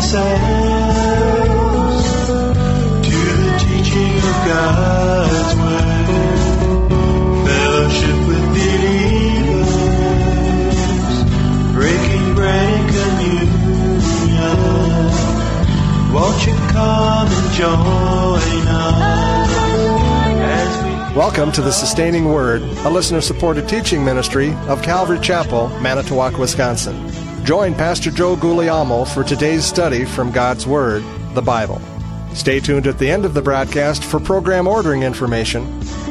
ourselves to the teaching of God's Word, fellowship with believers, breaking bread and communion. Won't you come and join us as we... Welcome to the Sustaining Word, a listener-supported teaching ministry of Calvary Chapel, Manitowoc, Wisconsin. Join Pastor Joe Guglielmo for today's study from God's Word, the Bible. Stay tuned at the end of the broadcast for program ordering information.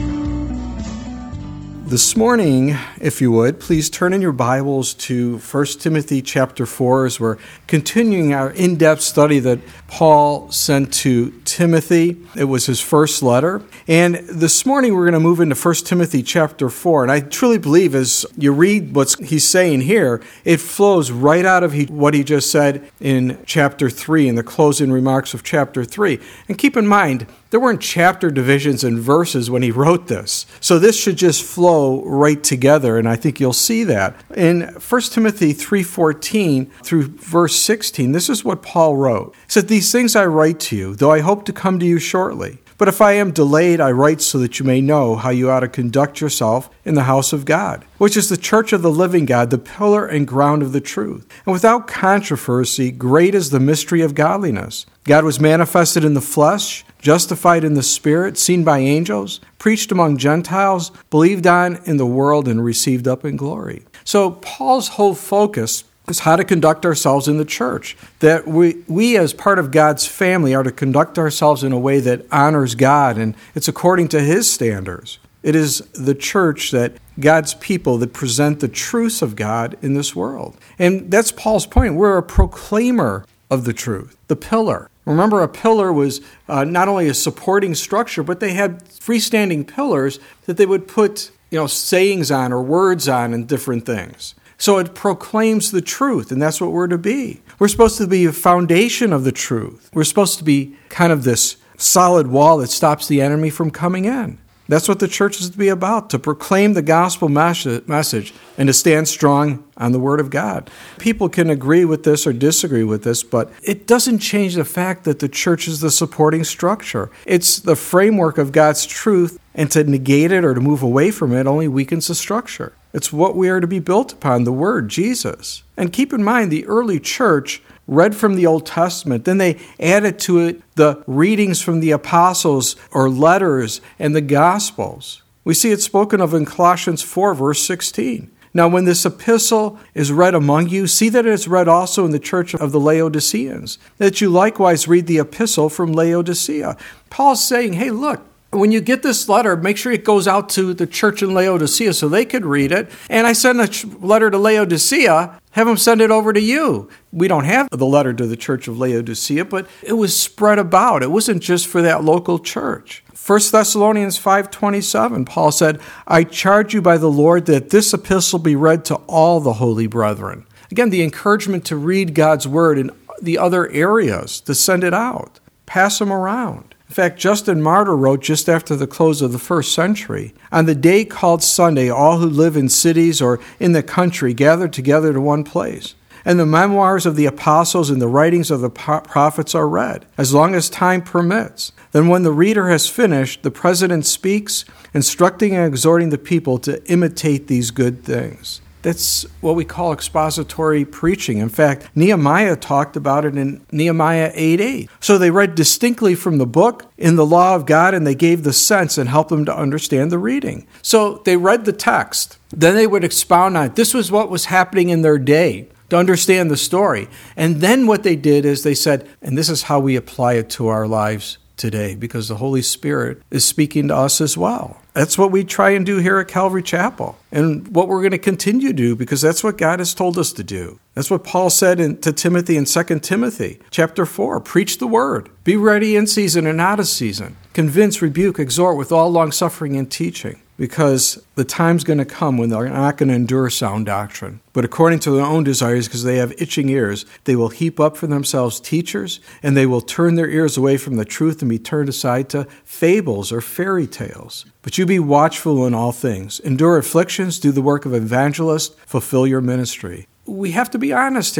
This morning, if you would, please turn in your Bibles to 1 Timothy chapter 4 as we're continuing our in-depth study that Paul sent to Timothy. It was his first letter. And this morning we're going to move into 1 Timothy chapter 4. And I truly believe as you read what he's saying here, it flows right out of what he just said in chapter 3, in the closing remarks of chapter 3. And keep in mind, there weren't chapter divisions and verses when he wrote this. So this should just flow right together, and I think you'll see that. In 1 Timothy 3:14 through verse 16, this is what Paul wrote. He said, "These things I write to you, though I hope to come to you shortly. But if I am delayed, I write so that you may know how you ought to conduct yourself in the house of God, which is the church of the living God, the pillar and ground of the truth. And without controversy, great is the mystery of godliness. God was manifested in the flesh, justified in the Spirit, seen by angels, preached among Gentiles, believed on in the world, and received up in glory." So Paul's whole focus is how to conduct ourselves in the church. That we as part of God's family are to conduct ourselves in a way that honors God, and it's according to His standards. It is the church, that God's people, that present the truths of God in this world. And that's Paul's point. We're a proclaimer of the truth, the pillar. Remember, a pillar was not only a supporting structure, but they had freestanding pillars that they would put, sayings on or words on and different things. So it proclaims the truth, and that's what we're to be. We're supposed to be a foundation of the truth. We're supposed to be kind of this solid wall that stops the enemy from coming in. That's what the church is to be about, to proclaim the gospel message and to stand strong on the Word of God. People can agree with this or disagree with this, but it doesn't change the fact that the church is the supporting structure. It's the framework of God's truth, and to negate it or to move away from it only weakens the structure. It's what we are to be built upon, the Word, Jesus. And keep in mind, the early church read from the Old Testament. Then they added to it the readings from the apostles or letters and the Gospels. We see it spoken of in Colossians 4, verse 16. "Now when this epistle is read among you, see that it is read also in the church of the Laodiceans, that you likewise read the epistle from Laodicea." Paul's saying, hey, look, when you get this letter, make sure it goes out to the church in Laodicea so they could read it. And I send a letter to Laodicea, have them send it over to you. We don't have the letter to the church of Laodicea, but it was spread about. It wasn't just for that local church. 1 Thessalonians 5:27, Paul said, "I charge you by the Lord that this epistle be read to all the holy brethren." Again, the encouragement to read God's word in the other areas, to send it out, pass them around. In fact, Justin Martyr wrote just after the close of the first century, "On the day called Sunday, all who live in cities or in the country gather together to one place. And the memoirs of the apostles and the writings of the prophets are read, as long as time permits. Then when the reader has finished, the president speaks, instructing and exhorting the people to imitate these good things." That's what we call expository preaching. In fact, Nehemiah talked about it in Nehemiah 8:8. So they read distinctly from the book in the law of God, and they gave the sense and helped them to understand the reading. So they read the text. Then they would expound on it. This was what was happening in their day, to understand the story. And then what they did is they said, and this is how we apply it to our lives today, because the Holy Spirit is speaking to us as well. That's what we try and do here at Calvary Chapel, and what we're going to continue to do, because that's what God has told us to do. That's what Paul said to Timothy in 2 Timothy chapter 4. Preach the word. Be ready in season and out of season. Convince, rebuke, exhort with all long-suffering and teaching. Because the time's going to come when they're not going to endure sound doctrine. But according to their own desires, because they have itching ears, they will heap up for themselves teachers, and they will turn their ears away from the truth and be turned aside to fables or fairy tales. But you be watchful in all things. Endure afflictions, do the work of evangelist, fulfill your ministry. We have to be honest here.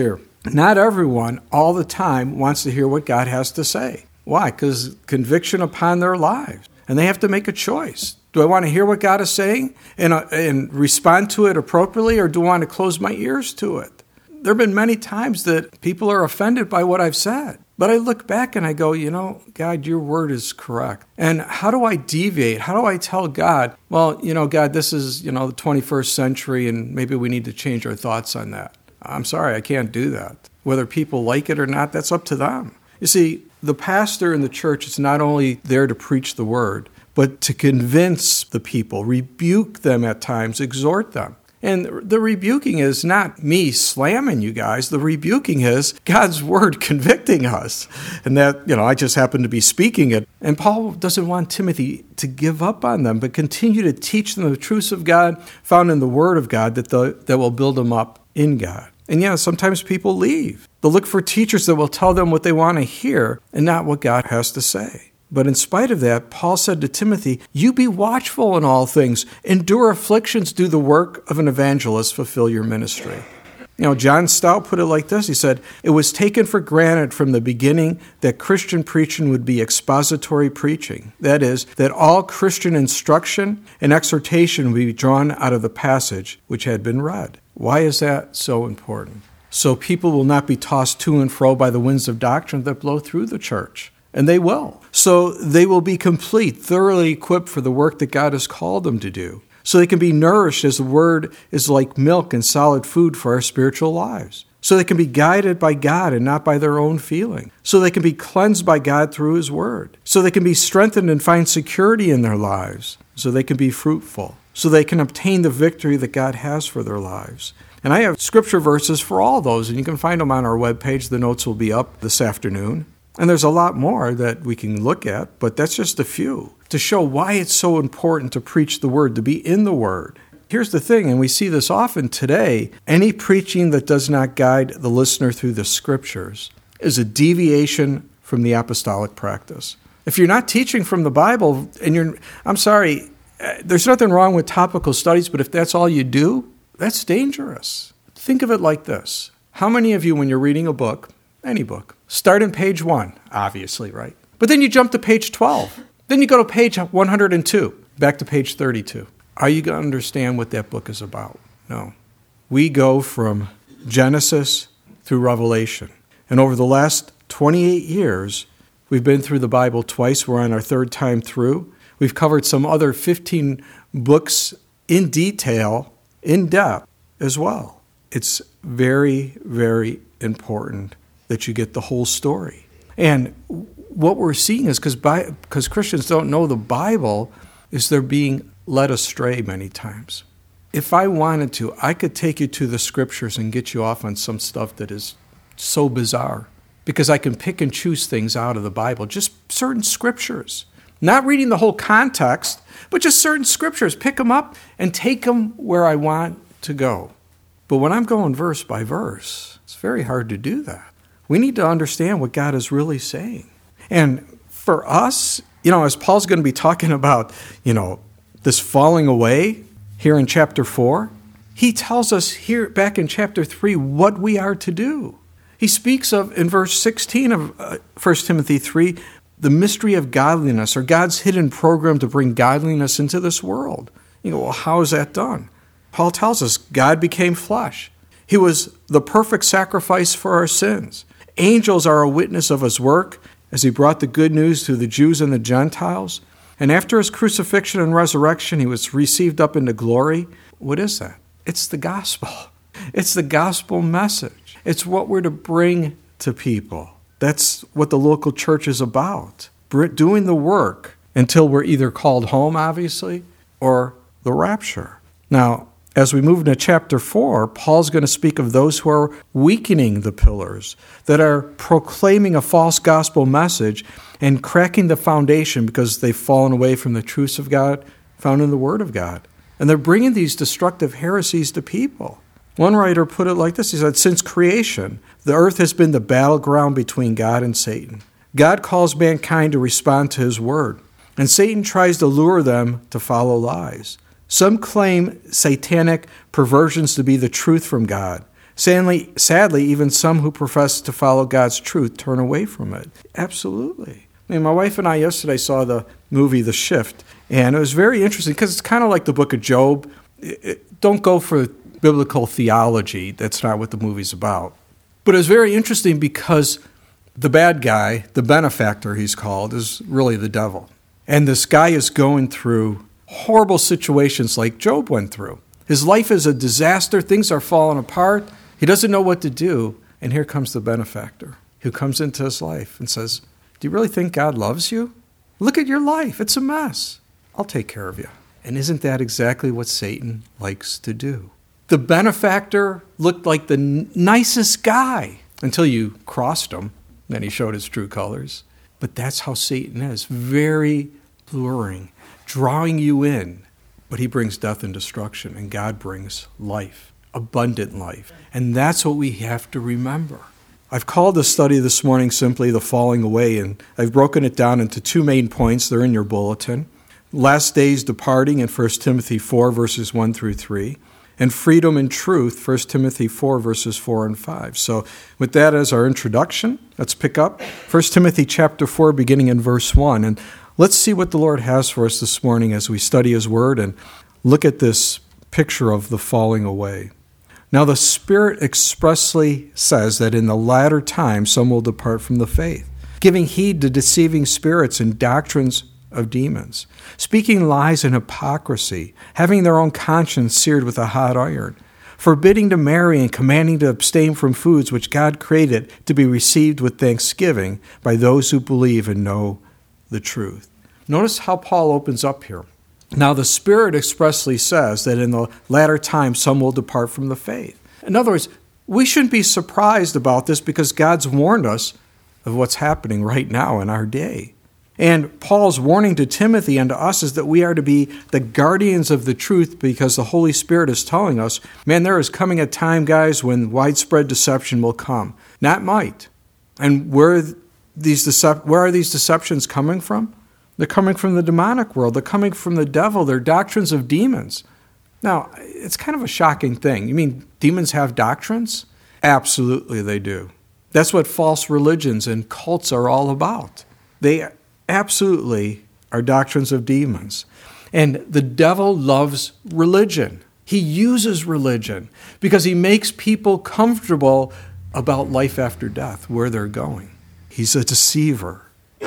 Not everyone all the time wants to hear what God has to say. Why? Because conviction upon their lives. And they have to make a choice. Do I want to hear what God is saying and respond to it appropriately, or do I want to close my ears to it? There have been many times that people are offended by what I've said. But I look back and I go, God, your word is correct. And how do I deviate? How do I tell God, well, God, this is, the 21st century and maybe we need to change our thoughts on that. I'm sorry, I can't do that. Whether people like it or not, that's up to them. You see, the pastor in the church is not only there to preach the word, but to convince the people, rebuke them at times, exhort them. And the rebuking is not me slamming you guys. The rebuking is God's word convicting us. And that, I just happen to be speaking it. And Paul doesn't want Timothy to give up on them, but continue to teach them the truths of God found in the word of God that will build them up in God. And sometimes people leave. They'll look for teachers that will tell them what they want to hear and not what God has to say. But in spite of that, Paul said to Timothy, you be watchful in all things, endure afflictions, do the work of an evangelist, fulfill your ministry. John Stout put it like this. He said, it was taken for granted from the beginning that Christian preaching would be expository preaching. That is, that all Christian instruction and exhortation would be drawn out of the passage which had been read. Why is that so important? So people will not be tossed to and fro by the winds of doctrine that blow through the church. And they will. So they will be complete, thoroughly equipped for the work that God has called them to do. So they can be nourished as the word is like milk and solid food for our spiritual lives. So they can be guided by God and not by their own feeling. So they can be cleansed by God through his word. So they can be strengthened and find security in their lives. So they can be fruitful. So they can obtain the victory that God has for their lives. And I have scripture verses for all those, and you can find them on our webpage. The notes will be up this afternoon. And there's a lot more that we can look at, but that's just a few to show why it's so important to preach the word, to be in the word. Here's the thing, and we see this often today, any preaching that does not guide the listener through the scriptures is a deviation from the apostolic practice. If you're not teaching from the Bible, and I'm sorry, there's nothing wrong with topical studies, but if that's all you do, that's dangerous. Think of it like this. How many of you, when you're reading a book, any book, start on page 1, obviously, right? But then you jump to page 12. Then you go to page 102, back to page 32. Are you going to understand what that book is about? No. We go from Genesis through Revelation. And over the last 28 years, we've been through the Bible twice. We're on our third time through. We've covered some other 15 books in detail, in depth as well. It's very, very important that you get the whole story. And what we're seeing is because Christians don't know the Bible, is they're being led astray many times. If I wanted to, I could take you to the scriptures and get you off on some stuff that is so bizarre, because I can pick and choose things out of the Bible, just certain scriptures. Not reading the whole context, but just certain scriptures. Pick them up and take them where I want to go. But when I'm going verse by verse, it's very hard to do that. We need to understand what God is really saying. And for us, as Paul's going to be talking about, this falling away here in chapter 4, he tells us here back in chapter 3 what we are to do. He speaks of, in verse 16 of 1 Timothy 3, the mystery of godliness, or God's hidden program to bring godliness into this world. You go, well, how is that done? Paul tells us God became flesh. He was the perfect sacrifice for our sins. Angels are a witness of his work as he brought the good news to the Jews and the Gentiles. And after his crucifixion and resurrection, he was received up into glory. What is that? It's the gospel. It's the gospel message. It's what we're to bring to people. That's what the local church is about. Doing the work until we're either called home, obviously, or the rapture. Now, as we move into chapter 4, Paul's going to speak of those who are weakening the pillars, that are proclaiming a false gospel message and cracking the foundation because they've fallen away from the truths of God found in the Word of God. And they're bringing these destructive heresies to people. One writer put it like this. He said, since creation, the earth has been the battleground between God and Satan. God calls mankind to respond to his word, and Satan tries to lure them to follow lies. Some claim satanic perversions to be the truth from God. Sadly, even some who profess to follow God's truth turn away from it. Absolutely. I mean, my wife and I yesterday saw the movie The Shift, and it was very interesting because it's kind of like the book of Job. Don't go for biblical theology. That's not what the movie's about. But it was very interesting because the bad guy, the benefactor he's called, is really the devil. And this guy is going through horrible situations like Job went through. His life is a disaster. Things are falling apart. He doesn't know what to do. And here comes the benefactor who comes into his life and says, do you really think God loves you? Look at your life. It's a mess. I'll take care of you. And isn't that exactly what Satan likes to do? The benefactor looked like the nicest guy until you crossed him. Then he showed his true colors. But that's how Satan is. Very luring, drawing you in. But he brings death and destruction, and God brings life, abundant life. And that's what we have to remember. I've called the study this morning simply The Falling Away, and I've broken it down into two main points. They're in your bulletin. Last days departing in 1 Timothy 4, verses 1 through 3, and freedom and truth, 1 Timothy 4, verses 4 and 5. So with that as our introduction, let's pick up 1 Timothy chapter 4, beginning in verse 1. And let's see what the Lord has for us this morning as we study His Word and look at this picture of the falling away. Now the Spirit expressly says that in the latter time some will depart from the faith, giving heed to deceiving spirits and doctrines of demons, speaking lies and hypocrisy, having their own conscience seared with a hot iron, forbidding to marry and commanding to abstain from foods which God created to be received with thanksgiving by those who believe and know the truth. Notice how Paul opens up here. Now the Spirit expressly says that in the latter time some will depart from the faith. In other words, we shouldn't be surprised about this because God's warned us of what's happening right now in our day. And Paul's warning to Timothy and to us is that we are to be the guardians of the truth because the Holy Spirit is telling us, man, there is coming a time, guys, when widespread deception will come. Not might. And where are these deceptions coming from? They're coming from the demonic world. They're coming from the devil. They're doctrines of demons. Now, it's kind of a shocking thing. You mean demons have doctrines? Absolutely they do. That's what false religions and cults are all about. They absolutely are doctrines of demons. And the devil loves religion. He uses religion because he makes people comfortable about life after death, where they're going. He's a deceiver.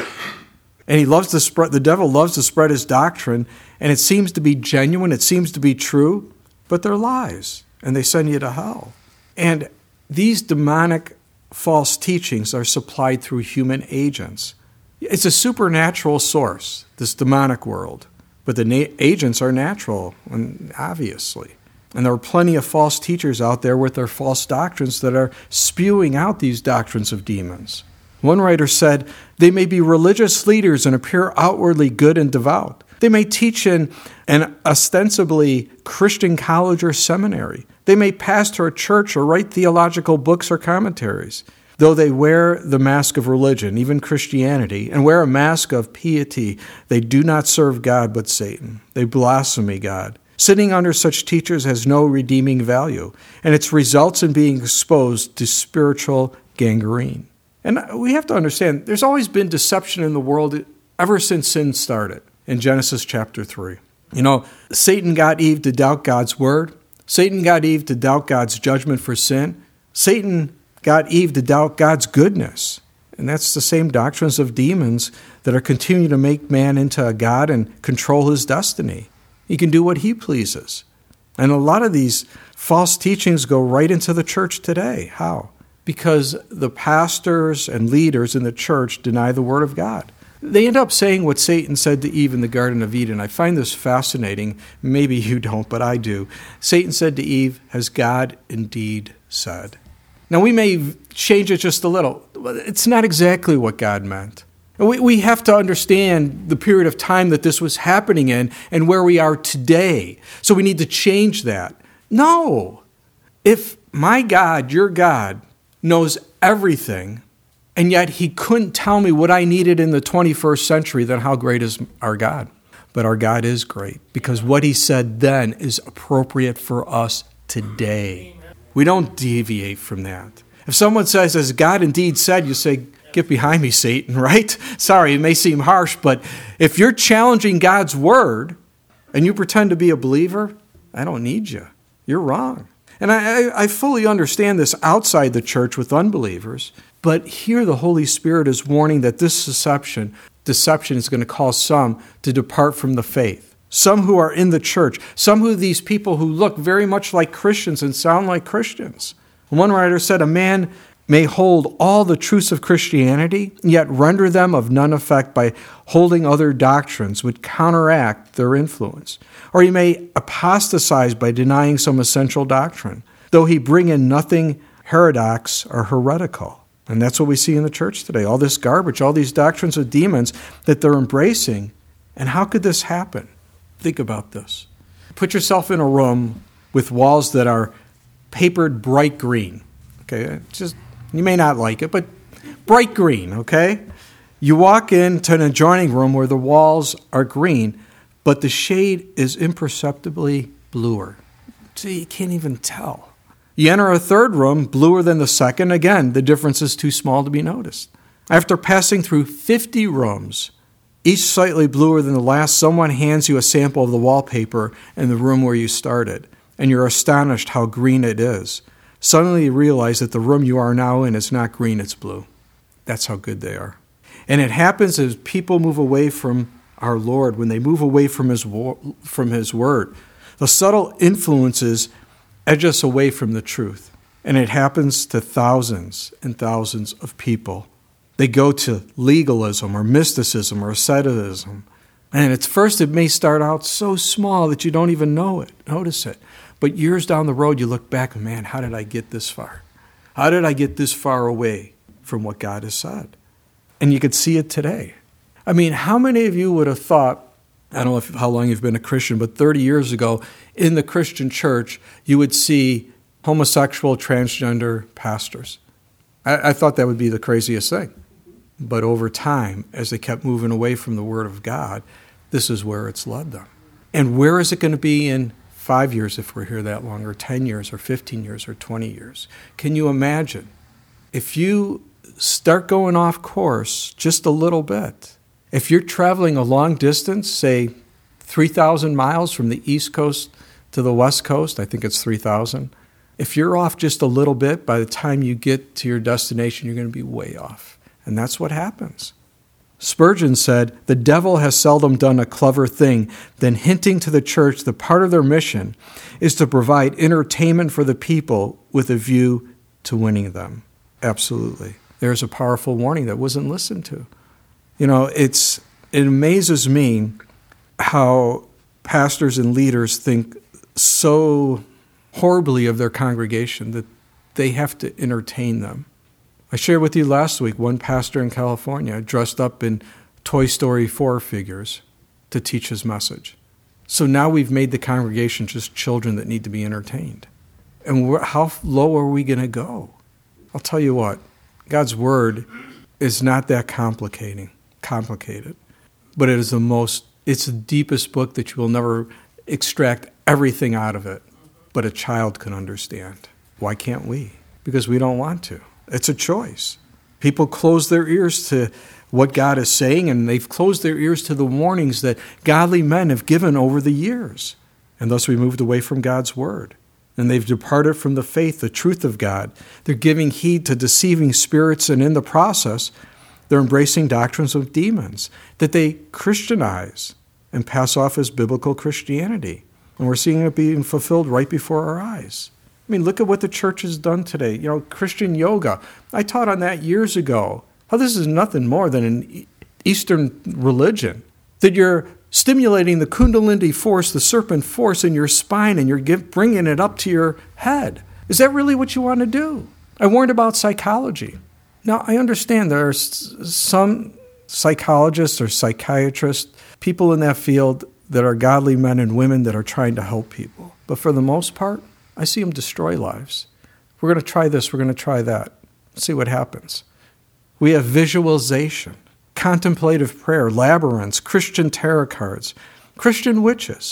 And the devil loves to spread his doctrine, and it seems to be genuine, it seems to be true, but they're lies, and they send you to hell. And these demonic false teachings are supplied through human agents. It's a supernatural source, this demonic world, but the agents are natural, obviously. And there are plenty of false teachers out there with their false doctrines that are spewing out these doctrines of demons. One writer said, they may be religious leaders and appear outwardly good and devout. They may teach in an ostensibly Christian college or seminary. They may pastor a church or write theological books or commentaries. Though they wear the mask of religion, even Christianity, and wear a mask of piety, they do not serve God but Satan. They blaspheme God. Sitting under such teachers has no redeeming value, and it results in being exposed to spiritual gangrene. And we have to understand, there's always been deception in the world ever since sin started in Genesis chapter 3. You know, Satan got Eve to doubt God's word. Satan got Eve to doubt God's judgment for sin. Satan got Eve to doubt God's goodness. And that's the same doctrines of demons that are continuing to make man into a god and control his destiny. He can do what he pleases. And a lot of these false teachings go right into the church today. How? Because the pastors and leaders in the church deny the word of God. They end up saying what Satan said to Eve in the Garden of Eden. I find this fascinating. Maybe you don't, but I do. Satan said to Eve, has God indeed said? Now, we may change it just a little. It's not exactly what God meant. We have to understand the period of time that this was happening in and where we are today. So we need to change that. No. If my God, your God, knows everything, and yet he couldn't tell me what I needed in the 21st century, then how great is our God? But our God is great because what he said then is appropriate for us today. We don't deviate from that. If someone says, as God indeed said, you say, get behind me, Satan, right? Sorry, it may seem harsh, but if you're challenging God's word and you pretend to be a believer, I don't need you. You're wrong. And I fully understand this outside the church with unbelievers, but here the Holy Spirit is warning that this deception is going to cause some to depart from the faith. Some who are in the church, some of these people who look very much like Christians and sound like Christians. One writer said, a man may hold all the truths of Christianity, yet render them of none effect by holding other doctrines which counteract their influence. Or he may apostatize by denying some essential doctrine, though he bring in nothing heterodox or heretical. And that's what we see in the church today, all this garbage, all these doctrines of demons that they're embracing. And how could this happen? Think about this. Put yourself in a room with walls that are papered bright green. Okay, you may not like it, but bright green, okay? You walk into an adjoining room where the walls are green, but the shade is imperceptibly bluer. So you can't even tell. You enter a third room, bluer than the second. Again, the difference is too small to be noticed. After passing through 50 rooms, each slightly bluer than the last, someone hands you a sample of the wallpaper in the room where you started, and you're astonished how green it is. Suddenly you realize that the room you are now in is not green, it's blue. That's how good they are. And it happens as people move away from our Lord, when they move away from His word. The subtle influences edge us away from the truth. And it happens to thousands and thousands of people. They go to legalism or mysticism or asceticism. And at first it may start out so small that you don't even notice it. But years down the road, you look back and, man, how did I get this far? How did I get this far away from what God has said? And you could see it today. I mean, how many of you would have thought, I don't know how long you've been a Christian, but 30 years ago in the Christian church, you would see homosexual, transgender pastors. I thought that would be the craziest thing. But over time, as they kept moving away from the Word of God, this is where it's led them. And where is it going to be in 5 years if we're here that long, or 10 years, or 15 years, or 20 years? Can you imagine? If you start going off course just a little bit, if you're traveling a long distance, say 3,000 miles from the East Coast to the West Coast, I think it's 3,000, if you're off just a little bit, by the time you get to your destination, you're going to be way off. And that's what happens. Spurgeon said, the devil has seldom done a clever thing than hinting to the church that part of their mission is to provide entertainment for the people with a view to winning them. Absolutely. There's a powerful warning that wasn't listened to. You know, it amazes me how pastors and leaders think so horribly of their congregation that they have to entertain them. I shared with you last week one pastor in California dressed up in Toy Story 4 figures to teach his message. So now we've made the congregation just children that need to be entertained. And how low are we going to go? I'll tell you what, God's Word is not that complicated, but it's the deepest book that you will never extract everything out of it, but a child can understand. Why can't we? Because we don't want to. It's a choice. People close their ears to what God is saying, and they've closed their ears to the warnings that godly men have given over the years. And thus we moved away from God's word. And they've departed from the faith, the truth of God. They're giving heed to deceiving spirits, and in the process, they're embracing doctrines of demons that they Christianize and pass off as biblical Christianity. And we're seeing it being fulfilled right before our eyes. I mean, look at what the church has done today. You know, Christian yoga. I taught on that years ago. How this is nothing more than an Eastern religion. That you're stimulating the Kundalini force, the serpent force in your spine, and you're bringing it up to your head. Is that really what you want to do? I warned about psychology. Now, I understand there are some psychologists or psychiatrists, people in that field that are godly men and women that are trying to help people. But for the most part, I see them destroy lives. We're going to try this, we're going to try that. See what happens. We have visualization, contemplative prayer, labyrinths, Christian tarot cards, Christian witches,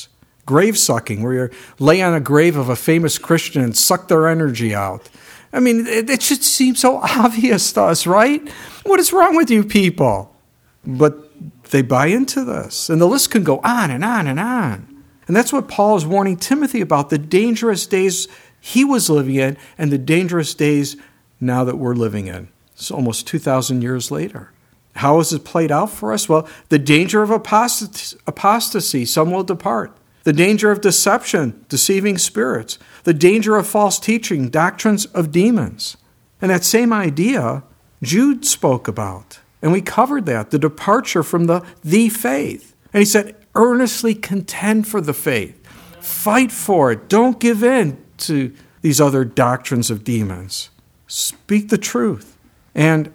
grave sucking, where you lay on a grave of a famous Christian and suck their energy out. I mean, it should seem so obvious to us, right? What is wrong with you people? But they buy into this, and the list can go on and on and on. And that's what Paul is warning Timothy about, the dangerous days he was living in and the dangerous days now that we're living in. It's almost 2,000 years later. How has it played out for us? Well, the danger of apostasy, some will depart. The danger of deception, deceiving spirits. The danger of false teaching, doctrines of demons. And that same idea Jude spoke about. And we covered that, the departure from the faith. And he said, earnestly contend for the faith. Fight for it. Don't give in to these other doctrines of demons. Speak the truth. And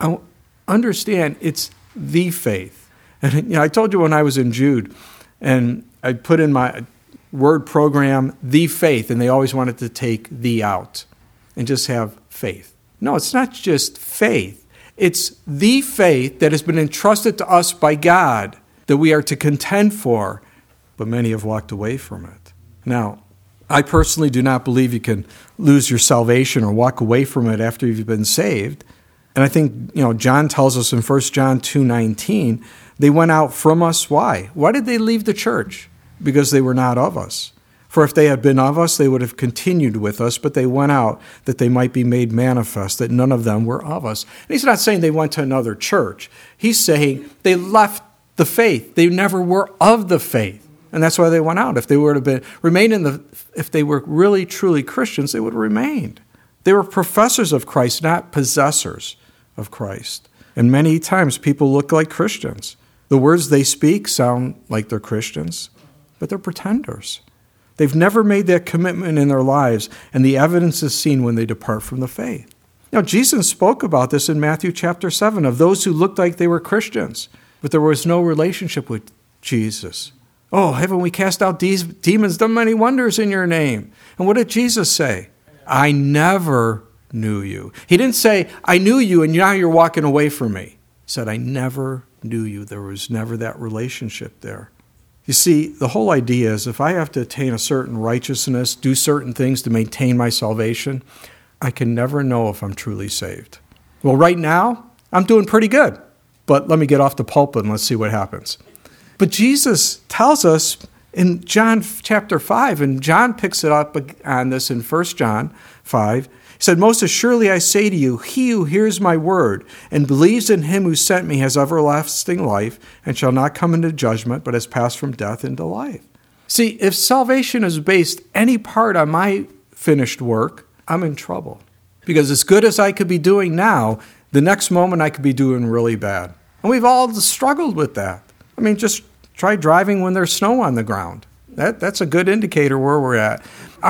understand it's the faith. And I told you when I was in Jude, and I put in my word program, the faith, and they always wanted to take the out and just have faith. No, it's not just faith. It's the faith that has been entrusted to us by God that we are to contend for, but many have walked away from it. Now, I personally do not believe you can lose your salvation or walk away from it after you've been saved. And I think, John tells us in 1 John 2:19, they went out from us. Why? Why did they leave the church? Because they were not of us. For if they had been of us, they would have continued with us, but they went out that they might be made manifest, that none of them were of us. And he's not saying they went to another church. He's saying they left the faith. They never were of the faith. And that's why they went out. If they were to remain if they were really, truly Christians, they would have remained. They were professors of Christ, not possessors of Christ. And many times people look like Christians. The words they speak sound like they're Christians, but they're pretenders. They've never made that commitment in their lives, and the evidence is seen when they depart from the faith. Now, Jesus spoke about this in Matthew chapter 7, of those who looked like they were Christians, but there was no relationship with Jesus. Oh, haven't we cast out these demons, done many wonders in your name? And what did Jesus say? I never knew you. He didn't say, I knew you and now you're walking away from me. He said, I never knew you. There was never that relationship there. You see, the whole idea is if I have to attain a certain righteousness, do certain things to maintain my salvation, I can never know if I'm truly saved. Well, right now, I'm doing pretty good. But let me get off the pulpit and let's see what happens. But Jesus tells us in John chapter 5, and John picks it up on this in 1 John 5, he said, most assuredly I say to you, he who hears my word and believes in him who sent me has everlasting life and shall not come into judgment, but has passed from death into life. See, if salvation is based any part on my finished work, I'm in trouble. Because as good as I could be doing now, the next moment I could be doing really bad. And we've all struggled with that. I mean, just try driving when there's snow on the ground. That's a good indicator where we're at.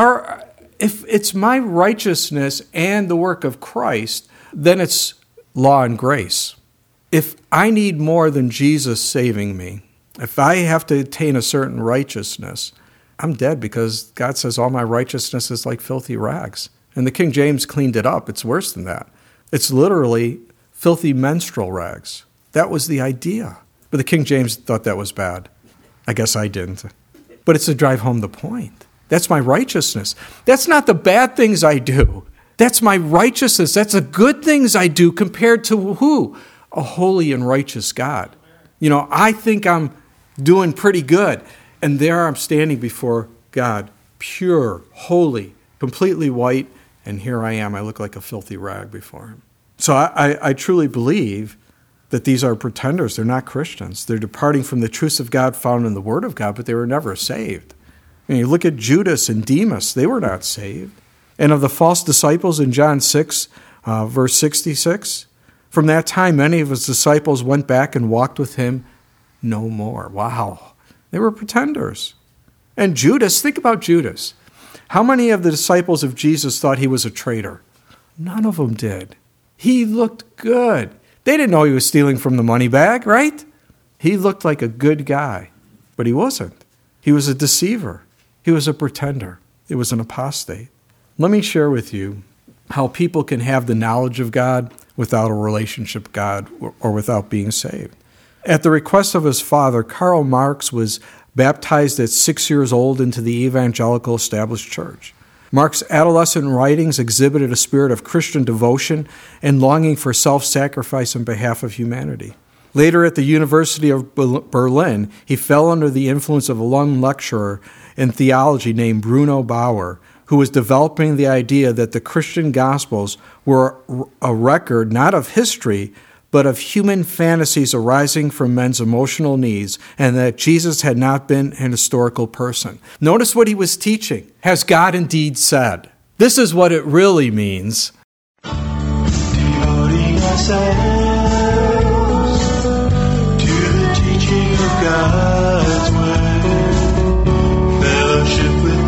If it's my righteousness and the work of Christ, then it's law and grace. If I need more than Jesus saving me, if I have to attain a certain righteousness, I'm dead because God says all my righteousness is like filthy rags. And the King James cleaned it up. It's worse than that. It's literally filthy menstrual rags. That was the idea. But the King James thought that was bad. I guess I didn't. But it's to drive home the point. That's my righteousness. That's not the bad things I do. That's my righteousness. That's the good things I do compared to who? A holy and righteous God. I think I'm doing pretty good. And there I'm standing before God, pure, holy, completely white. And here I am. I look like a filthy rag before him. So I truly believe that these are pretenders. They're not Christians. They're departing from the truths of God found in the Word of God, but they were never saved. And you look at Judas and Demas, they were not saved. And of the false disciples in John 6, verse 66, from that time many of his disciples went back and walked with him no more. Wow. They were pretenders. And Judas, think about Judas. How many of the disciples of Jesus thought he was a traitor? None of them did. He looked good. They didn't know he was stealing from the money bag, right? He looked like a good guy, but he wasn't. He was a deceiver. He was a pretender. He was an apostate. Let me share with you how people can have the knowledge of God without a relationship with God or without being saved. At the request of his father, Karl Marx was baptized at 6 years old into the evangelical established church. Mark's adolescent writings exhibited a spirit of Christian devotion and longing for self-sacrifice on behalf of humanity. Later at the University of Berlin, he fell under the influence of a young lecturer in theology named Bruno Bauer, who was developing the idea that the Christian Gospels were a record not of history, but of human fantasies arising from men's emotional needs, and that Jesus had not been an historical person. Notice what he was teaching. Has God indeed said? This is what it really means. Devoting ourselves to the teaching of God's word, fellowship with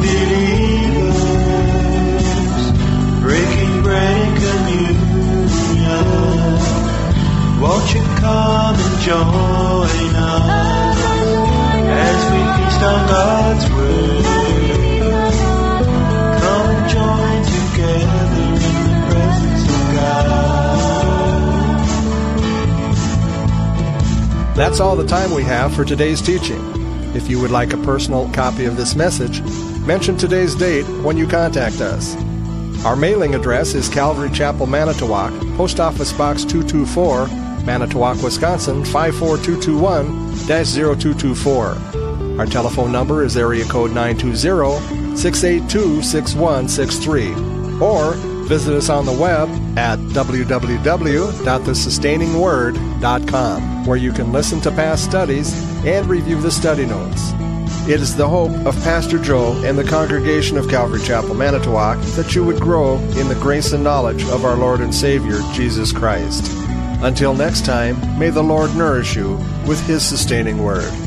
believers, breaking bread and communion. Won't you come and join us as we feast on God's word? Come and join together in the presence of God. That's all the time we have for today's teaching. If you would like a personal copy of this message, mention today's date when you contact us. Our mailing address is Calvary Chapel, Manitowoc, Post Office Box 224, Manitowoc, Wisconsin 54221-0224. Our telephone number is area code 920-682-6163. Or visit us on the web at www.thesustainingsword.com, where you can listen to past studies and review the study notes. It is the hope of Pastor Joe and the congregation of Calvary Chapel, Manitowoc, that you would grow in the grace and knowledge of our Lord and Savior, Jesus Christ. Until next time, may the Lord nourish you with His sustaining word.